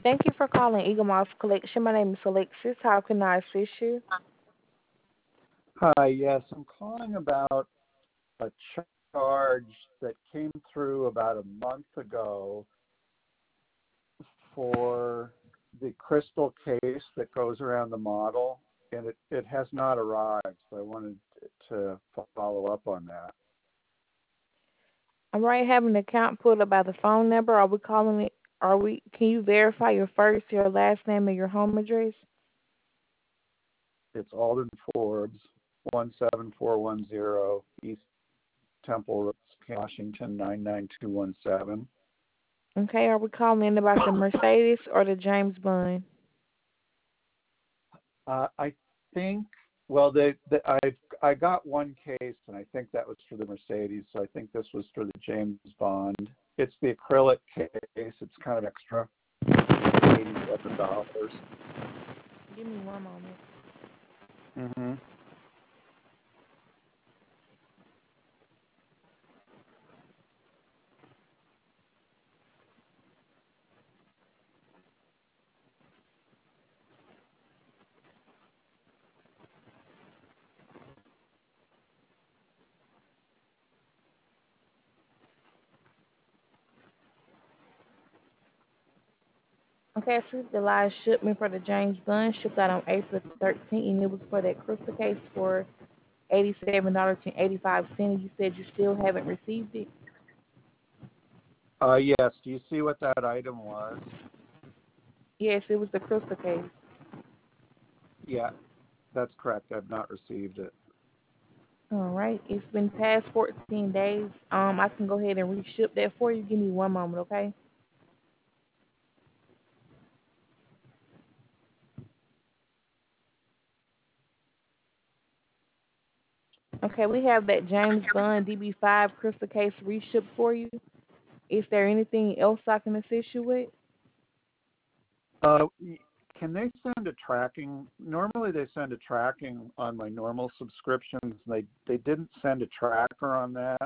Thank you for calling Eagle Moss Collection. My name is Alexis. How can I assist you? Hi, yes, I'm calling about a charge that came through about a month ago for the crystal case that goes around the model, and it has not arrived, so I wanted to follow up on that. I'm right having an account pulled up by the phone number. Are we calling it? Are we? Can you verify your first, your last name, and your home address? It's Alden Forbes, 17410 East Temple, Washington, 99217. Okay. Are we calling in about the Mercedes or the James Bond? I think, I got one case, and I think that was for the Mercedes, so I think this was for the James Bond. It's the acrylic case. It's kind of extra, $87. Give me one moment. Mm-hmm. Okay, I see the last shipment for the James Bond shipped out on April 13th, and it was for that crystal case for $87.85. You said you still haven't received it? Yes. Do you see what that item was? Yes, it was the crystal case. Yeah, that's correct. I've not received it. All right. It's been past 14 days. I can go ahead and reship that for you. Give me one moment, okay? Okay, we have that James Bond DB5 crystal case reshipped for you. Is there anything else I can assist you with? Uh, can they send a tracking? Normally they send a tracking on my normal subscriptions. They didn't send a tracker on that,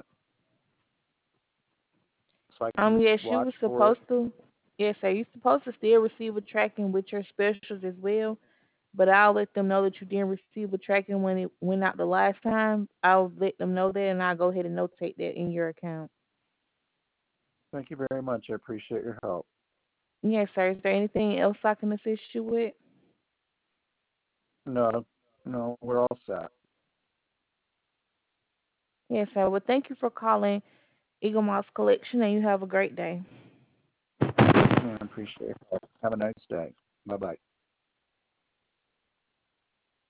so I can Yes, you watch were for it. supposed to. Yes, sir. You're supposed to still receive a tracking with your specials as well. But I'll let them know that you didn't receive a tracking when it went out the last time. I'll let them know that, and I'll go ahead and notate that in your account. Thank you very much. I appreciate your help. Yes, sir. Is there anything else I can assist you with? No, no, we're all set. Yes, sir. Well, thank you for calling Eagle Moss Collection, and you have a great day. I appreciate it. Have a nice day. Bye-bye.